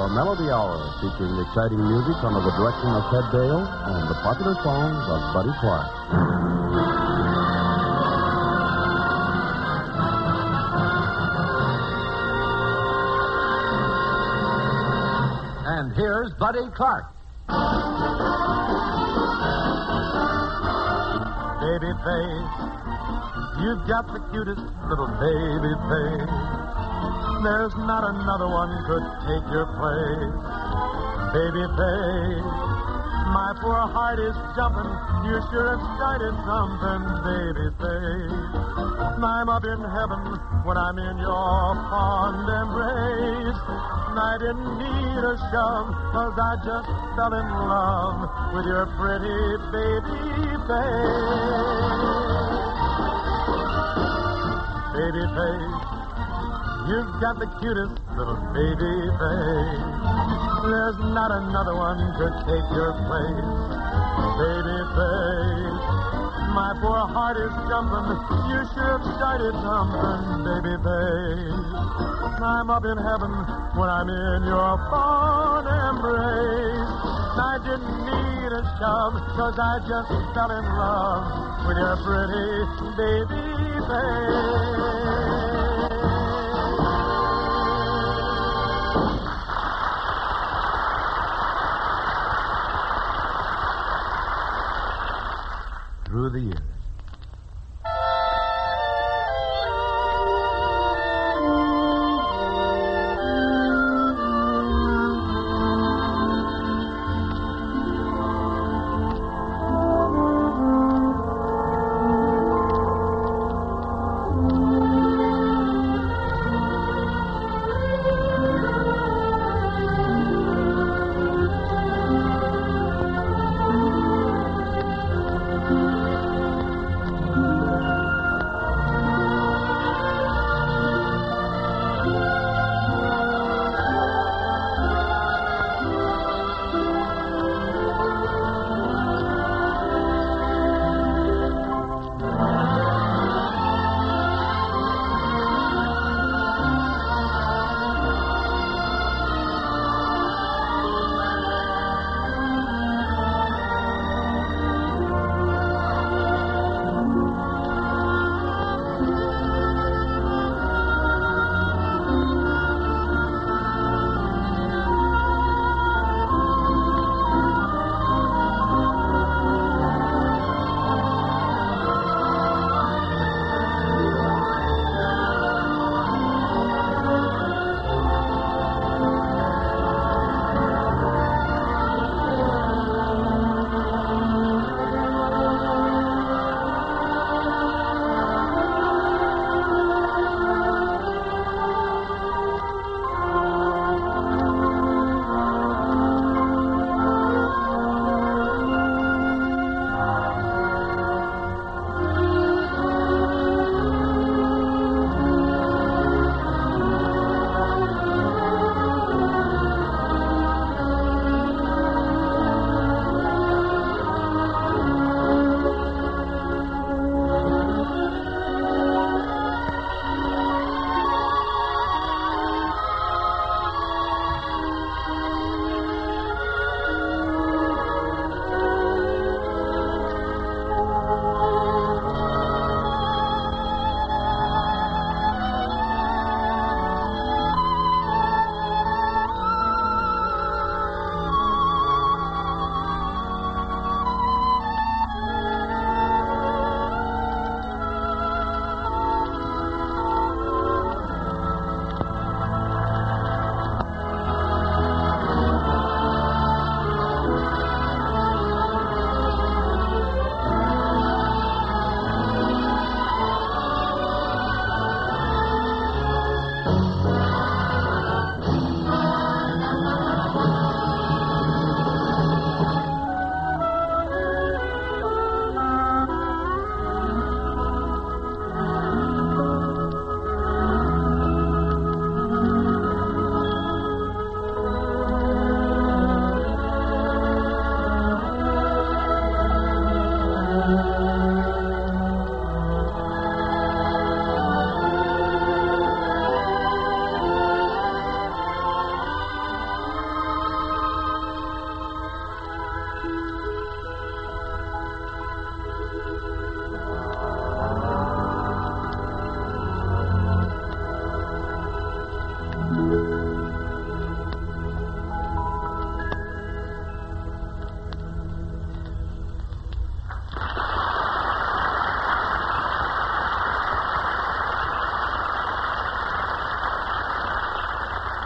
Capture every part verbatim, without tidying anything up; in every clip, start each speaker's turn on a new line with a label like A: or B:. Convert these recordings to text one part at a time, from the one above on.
A: Melody Hour, featuring exciting music under the direction of Ted Dale and the popular songs of Buddy Clark.
B: And here's Buddy Clark.
C: Baby face, you've got the cutest little baby face. There's not another one could take your place. Baby face, my poor heart is jumping. You sure have started something, baby face. I'm up in heaven when I'm in your fond embrace. And I didn't need a shove, 'cause I just fell in love with your pretty baby face. Baby face, you've got the cutest little baby face. There's not another one to take your place. Baby face, my poor heart is jumping. You sure have started something, baby face. I'm up in heaven when I'm in your fond embrace. I didn't need a shove, 'cause I just fell in love with your pretty baby face.
B: Through the years.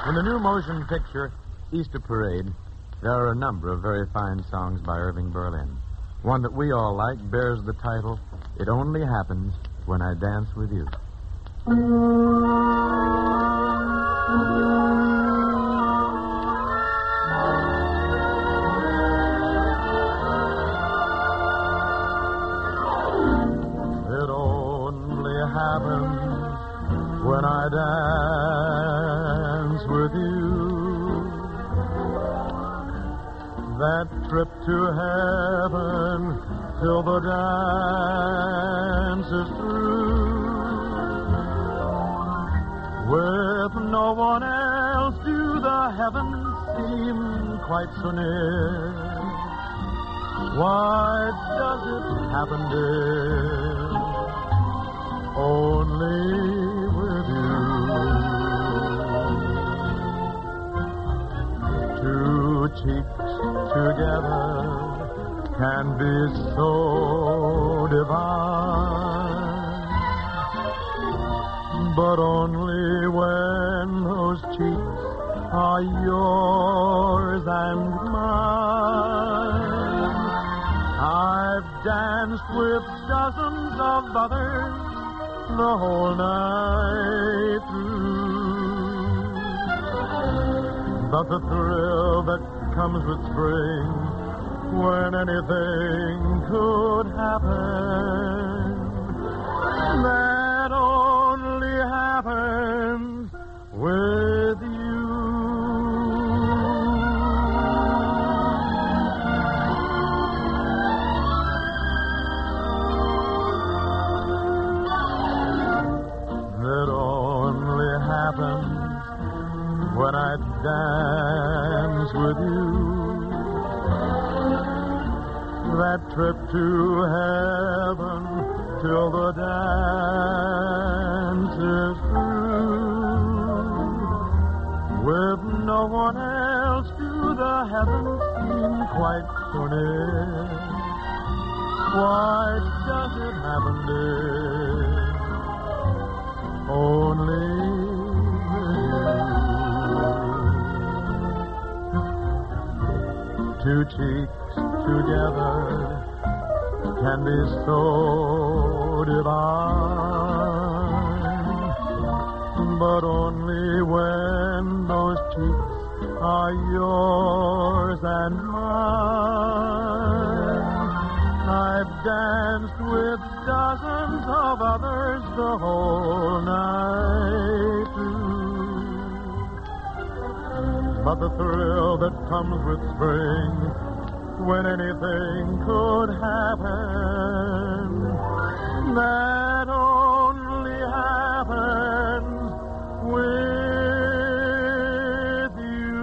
B: In the new motion picture, Easter Parade, there are a number of very fine songs by Irving Berlin. One that we all like bears the title, It Only Happens When I Dance With You.
C: It only happens when I dance with you. That trip to heaven till the dance is through. With no one else do the heavens seem quite so near. Why does it happen, dear, only with you? Two cheeks together can be so divine, but only when those cheeks are yours and mine. I've danced with dozens of others the whole night through, but the thrill that comes with spring, when anything could happen, that only happens with you. That only happens when I dance with you. That trip to heaven till the dance is through. With no one else do the heavens seem quite so near. Why does it happen, dear, only with you? Two cheeks together can be so divine, but only when those cheeks are yours and mine. I've danced with dozens of others the whole night through, but the thrill that comes with spring, when anything could happen, that only happens with you.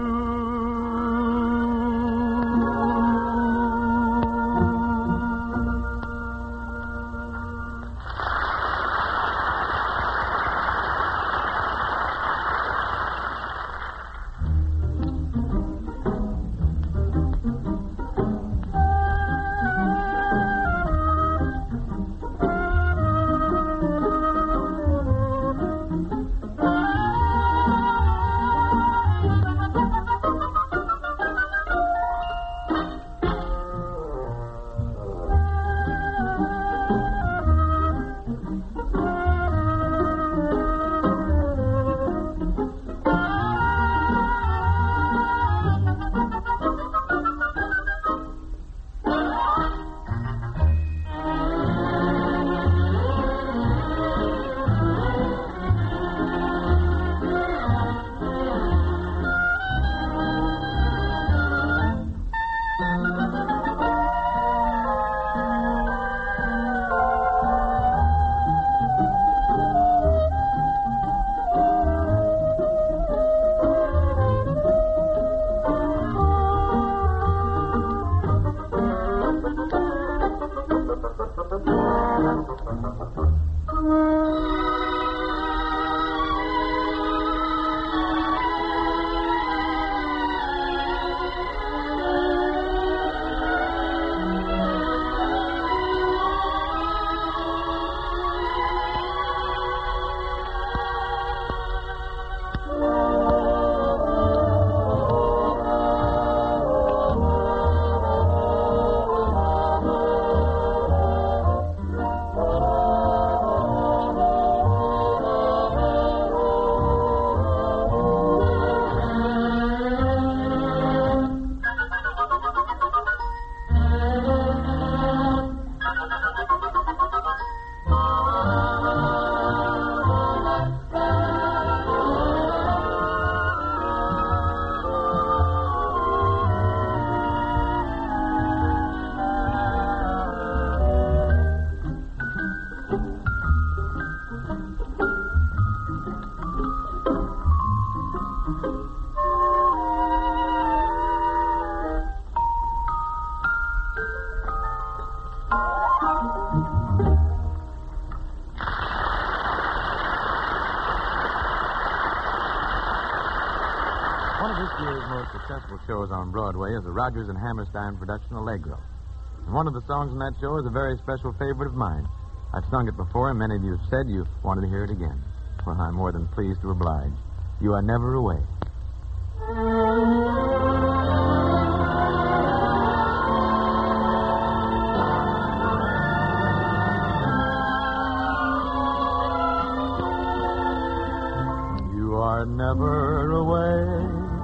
B: One of this year's most successful shows on Broadway is the Rodgers and Hammerstein production Allegro. And one of the songs in that show is a very special favorite of mine. I've sung it before, and many of you have said you wanted to hear it again. Well, I'm more than pleased to oblige. You Are Never Away. You are never away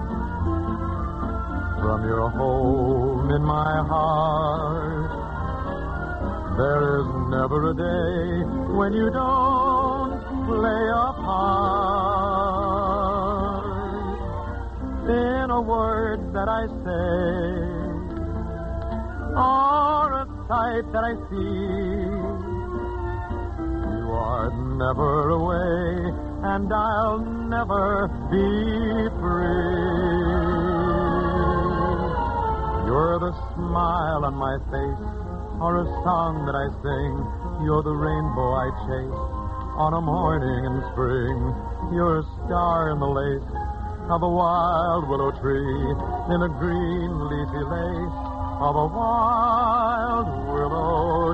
B: from your home in my heart. There is never a day when you don't play a part in a word that I say or a sight that I see. You are never away, and I'll never be free. You're the smile on my face, or a song that I sing. You're the rainbow I chase on a morning in spring. You're a star in the lace of a wild willow tree, in a green leafy lace of a wild willow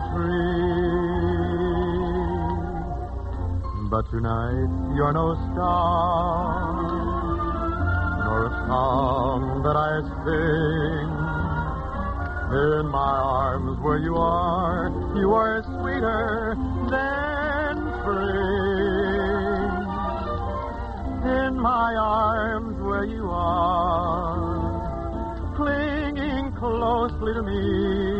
B: tree. But tonight you're no star, nor a song that I sing. In my arms where you are, you are sweeter than spring. In my arms where you are, clinging closely to me,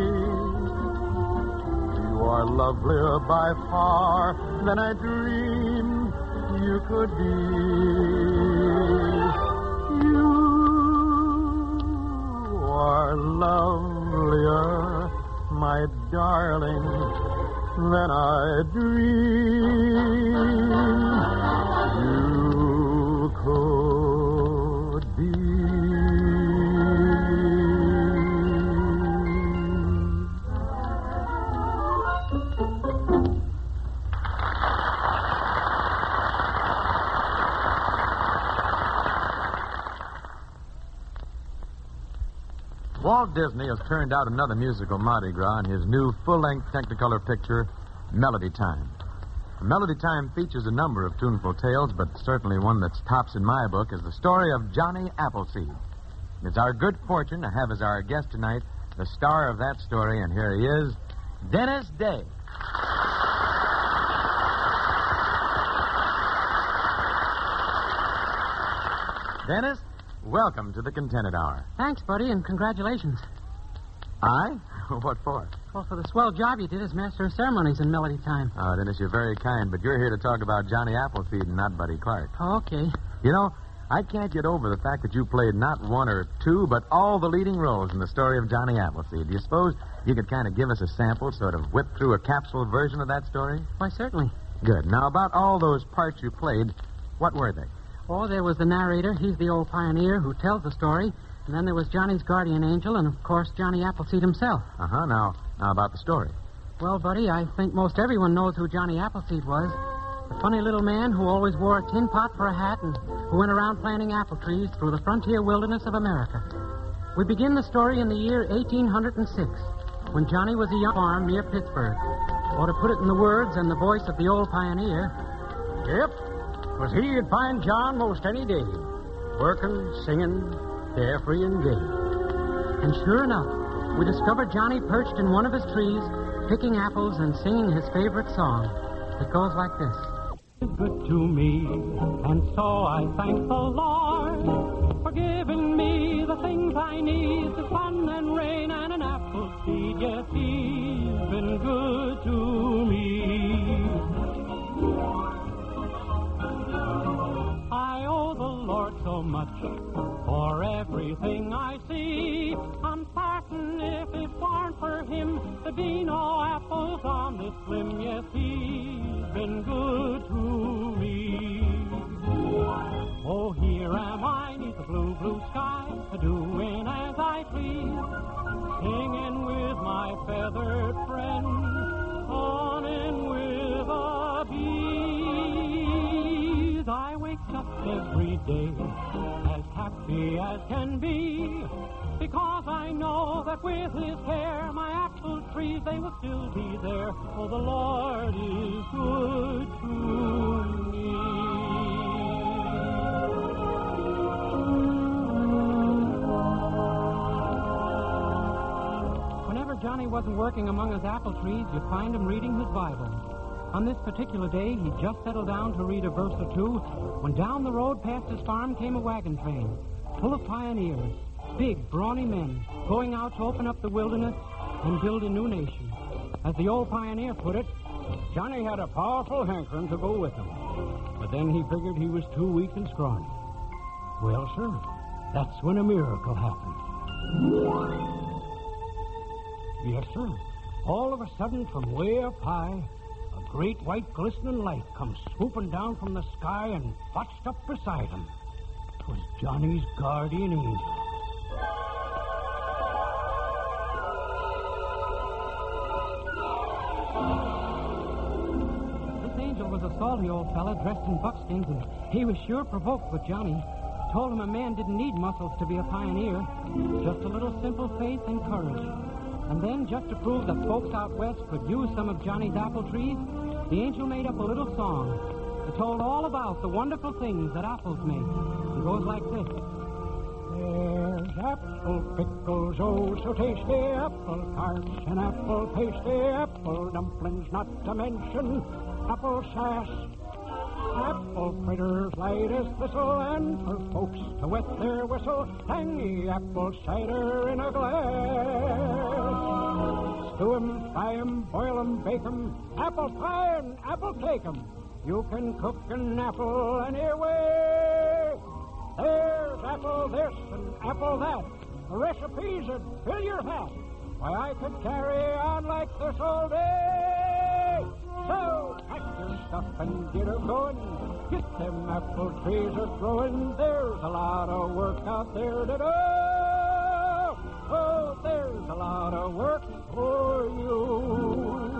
B: you are lovelier by far than I dreamed you could be. You are lovelier, my darling, than I dreamed you could be. Walt Disney has turned out another musical Mardi Gras in his new full-length Technicolor picture, Melody Time. Melody Time features a number of tuneful tales, but certainly one that's tops in my book is the story of Johnny Appleseed. It's our good fortune to have as our guest tonight the star of that story, and here he is, Dennis Day. Dennis, welcome to the Contented Hour.
D: Thanks, buddy, and congratulations.
B: I? What for?
D: Well, for the swell job you did as Master of Ceremonies in Melody Time.
B: Oh, Dennis, you're very kind, but you're here to talk about Johnny Appleseed and not Buddy Clark.
D: Oh, okay.
B: You know, I can't get over the fact that you played not one or two, but all the leading roles in the story of Johnny Appleseed. Do you suppose you could kind of give us a sample, sort of whip through a capsule version of that story?
D: Why, certainly.
B: Good. Now, about all those parts you played, what were they?
D: Oh, there was the narrator. He's the old pioneer who tells the story. And then there was Johnny's guardian angel and, of course, Johnny Appleseed himself.
B: Uh-huh. Now, now about the story.
D: Well, buddy, I think most everyone knows who Johnny Appleseed was. The funny little man who always wore a tin pot for a hat and who went around planting apple trees through the frontier wilderness of America. We begin the story in the year eighteen oh six, when Johnny was a young farm near Pittsburgh. Or to put it in the words and the voice of the old pioneer,
E: yep, 'cause he'd find John most any day, working, singing, carefree and gay.
D: And sure enough, we discovered Johnny perched in one of his trees, picking apples and singing his favorite song. It goes like this.
E: Good to me, and so I thank the Lord for giving me the things I need, the sun and rain and an apple seed. Yes, he's been good to me. I owe the Lord so much for everything I see. I'm certain if it weren't for him, there'd be no apples on this limb. Yes, he's been good to me. Oh, here am I, neath the blue, blue sky, a-doing as I please, singing with my feathered friends, on in with the bees. I wake up every day as happy be as can be, because I know that with his care my apple trees, they will still be there, for the Lord is good to me. Whenever Johnny wasn't working among his apple trees, you'd find him reading his Bible. On this particular day, he just settled down to read a verse or two when down the road past his farm came a wagon train full of pioneers, big, brawny men, going out to open up the wilderness and build a new nation. As the old pioneer put it, Johnny had a powerful hankering to go with him. But then he figured he was too weak and scrawny. Well, sir, that's when a miracle happened. Yes, sir. All of a sudden, from way up high, a great white glistening light comes swooping down from the sky and flashed up beside him. 'Twas Johnny's guardian angel. This angel was a salty old fella dressed in buckskins, and he was sure provoked with Johnny. Told him a man didn't need muscles to be a pioneer, just a little simple faith and courage. And then, just to prove that folks out west could use some of Johnny's apple trees, the angel made up a little song. It told all about the wonderful things that apples make. It goes like this. There's apple pickles, oh, so tasty, apple tarts and apple pasty, apple dumplings, not to mention apple sass, apple fritters light as thistle, and for folks to wet their whistle, tangy apple cider in a glass. Stew 'em, fry 'em, boil 'em, bake 'em, apple pie and apple cake 'em. You can cook an apple any way. There's apple this and apple that. The recipes would fill your hat. Why, I could carry on like this all day. So, pack your stuff and get her going. Get them apple trees a growing. There's a lot of work out there to do. Oh, there's a lot of work for you.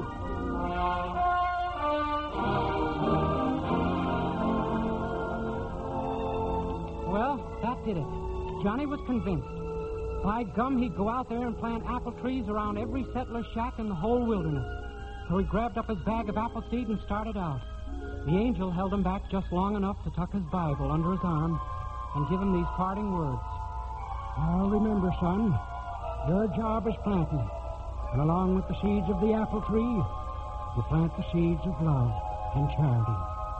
E: Well, that did it. Johnny was convinced. By gum, he'd go out there and plant apple trees around every settler's shack in the whole wilderness. So he grabbed up his bag of apple seed and started out. The angel held him back just long enough to tuck his Bible under his arm and give him these parting words. Now remember, son, your job is planting. And along with the seeds of the apple tree, you plant the seeds of love and charity.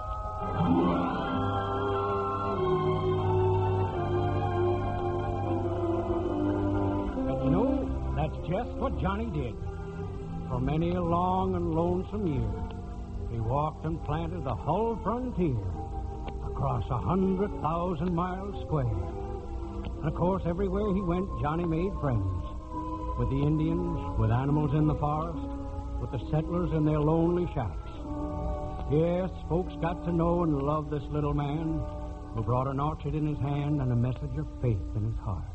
E: That's just what Johnny did. For many a long and lonesome year, he walked and planted the whole frontier across a hundred thousand miles square. And of course, everywhere he went, Johnny made friends. With the Indians, with animals in the forest, with the settlers in their lonely shacks. Yes, folks got to know and love this little man who brought an orchard in his hand and a message of faith in his heart.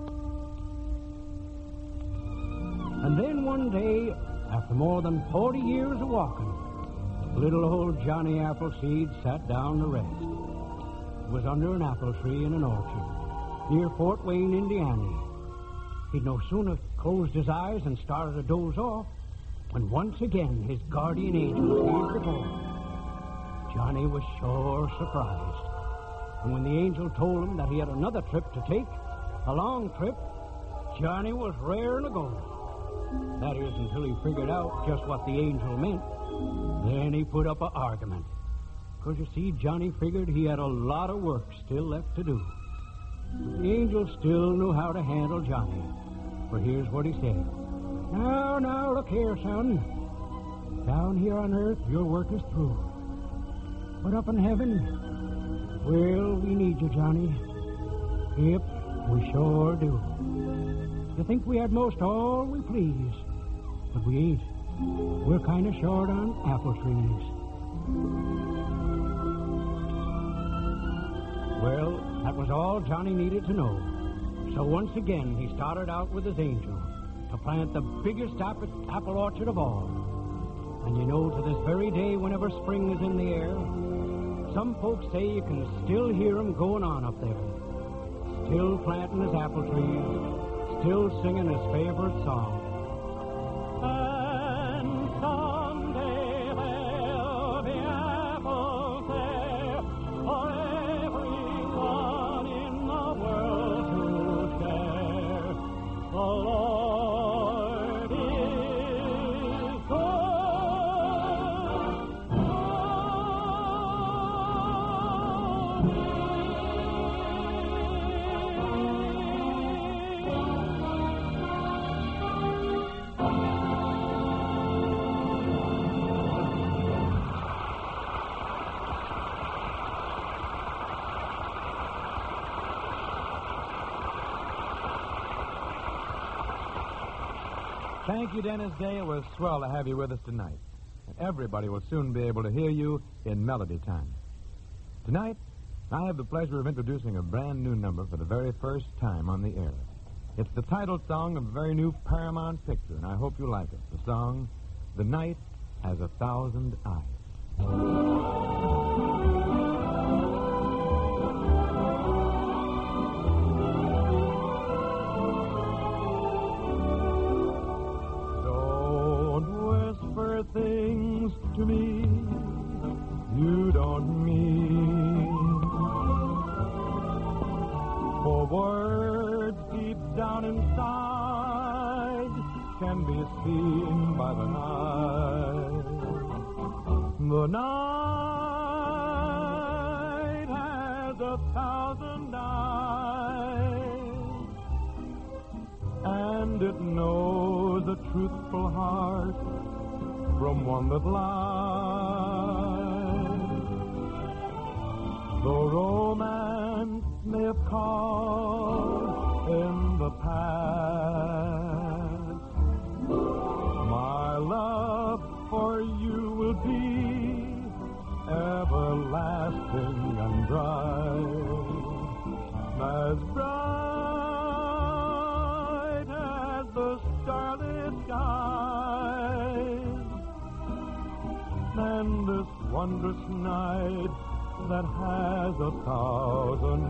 E: And then one day, after more than forty years of walking, little old Johnny Appleseed sat down to rest. It was under an apple tree in an orchard near Fort Wayne, Indiana. He'd no sooner closed his eyes and started to doze off when once again his guardian angel appeared before him. Johnny was sure surprised. And when the angel told him that he had another trip to take, a long trip, Johnny was raring to go. That is, until he figured out just what the angel meant. Then he put up an argument. Because, you see, Johnny figured he had a lot of work still left to do. But the angel still knew how to handle Johnny. For here's what he said. Now, now, look here, son. Down here on earth, your work is through. But up in heaven, well, we need you, Johnny. Yep, we sure do. You think we had most all we please, but we ain't. We're kind of short on apple trees. Well, that was all Johnny needed to know. So once again, he started out with his angel to plant the biggest apple, apple orchard of all. And you know, to this very day, whenever spring is in the air, some folks say you can still hear them going on up there. still planting his apple trees, still singing his favorite song. And someday there'll be apples there for everyone in the world to share. The Lord is good.
B: Thank you, Dennis Day. It was swell to have you with us tonight. Everybody will soon be able to hear you in Melody Time. Tonight, I have the pleasure of introducing a brand new number for the very first time on the air. It's the title song of a very new Paramount picture, and I hope you like it. The song, The Night Has a Thousand Eyes.
C: Things to me you don't mean, for words deep down inside can be seen by the night. The night has a thousand eyes, and it knows a truthful heart from one that lies. Though romance may have caused in the past, my love for you will be everlasting and bright, as bright as the starlit skies. And this wondrous night that has a thousand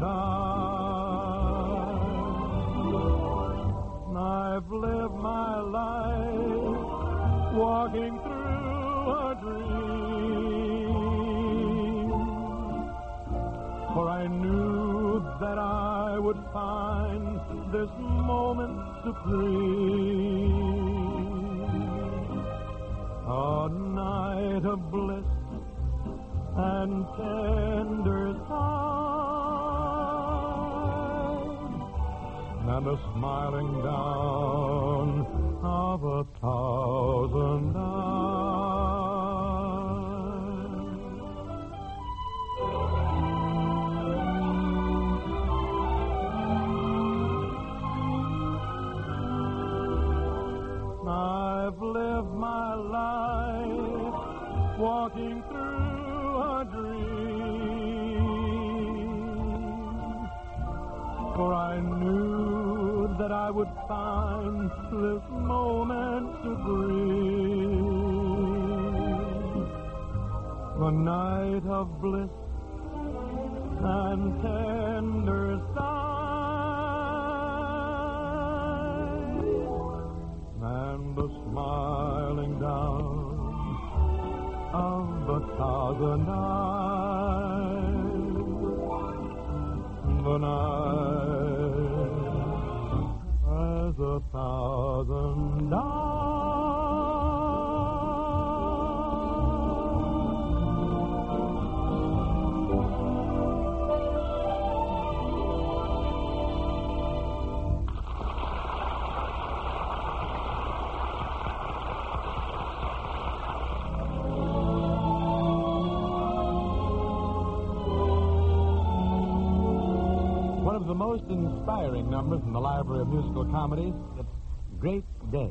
C: eyes. I've lived my life walking through a dream, for I knew that I would find this moment supreme. A night of bliss and tender sight, and a smiling down of a thousand eyes. I've lived my life walking through a dream, for I knew that I would find this moment supreme. A night of bliss and tender sight, and the smiling down of a thousand eyes. The night has a thousand eyes.
B: One of the most inspiring numbers in the Library of Musical Comedies, it's Great Day.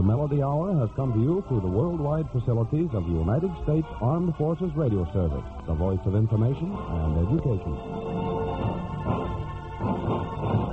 A: The Melody Hour has come to you through the worldwide facilities of the United States Armed Forces Radio Service, the voice of information and education.